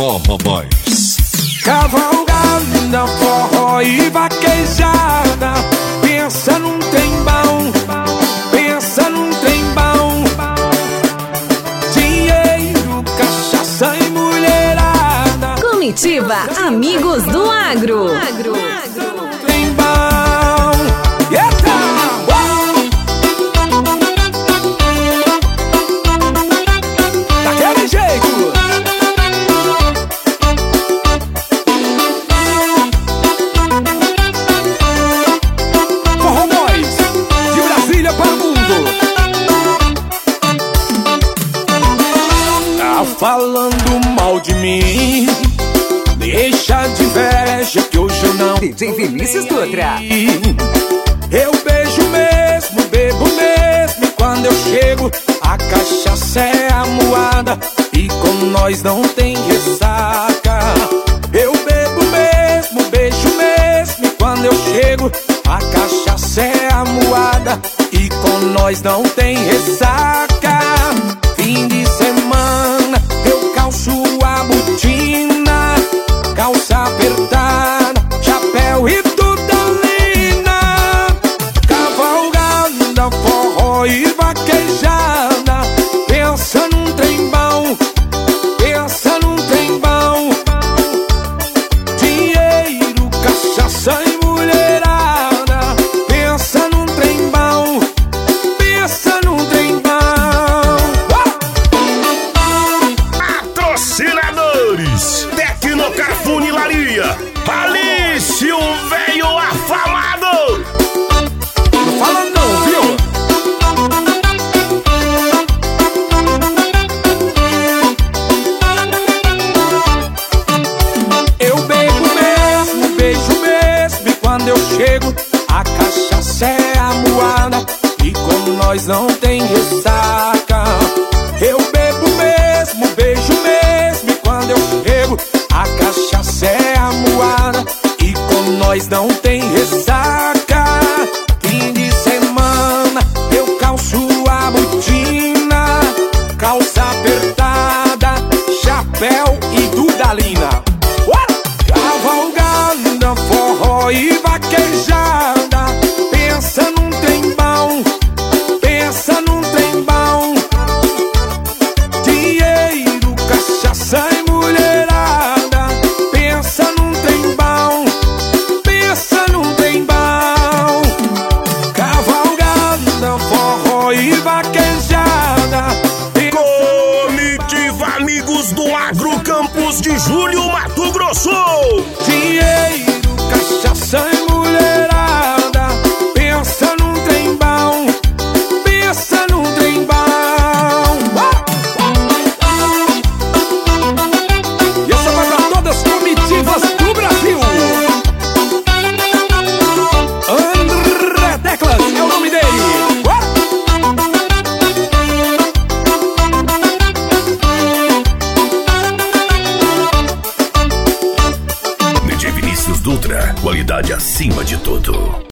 Forró Boys. Cavalgada, forró e vaquejada. Pensa num trem bom, pensa num trem bom. Dinheiro, cachaça e mulherada. Comitiva Amigos do Agro. Trem bom. Eita! Daquele jeito. Forró Boys, de Brasília para o mundo. Tá falando mal de mim, deixa de inveja que hoje eu não DJ Vinícius Dutra. Eu beijo mesmo, bebo mesmo, e quando eu chego a cachaça é a moada, e com nós não tem ressaca. Eu bebo mesmo, beijo mesmo, e quando eu chego a cachaça é a moada, e com nós não tem ressaca. Fim de semana eu calço a botina, calça apertada, chapéu e tudalina. Cavalgada, forró e vaquejada. Pensa num trem bom, pensa num trem bom. Dinheiro, cachaça e mulherada. Pensa num trem bom, pensa num trem bom. Patrocinadores: Tecnocar Funilaria, Alice, o velho afamado. Não fala não, viu? Eu bebo mesmo, beijo mesmo, e quando eu chego a cachaça é a moada, e com nós não tem ressaca. Eu bebo mesmo, beijo mesmo, e quando eu chego a cachaça é a moada, e com nós não tem ressaca. Fim de semana eu calço a botina, calça apertada, chapéu e dudalina. Cavalgada, forró e vaquejada. Pensa num trem bom, pensa num trem bom. Dinheiro, cachaça e mulherada. Pensa num trem bom, pensa num trem bom. Cavalgada, forró e vaquejada. Comitiva Amigos do Agro, Campos de Julho, Mato Grosso. Dinheiro, cachaça e mulherada. Pensa num trem bom, pensa num trem bom. E essa vai pra todas as comitivas do Brasil. André Teclas é o nome dele. DJ Vinícius Dutra, qualidade acima de tudo.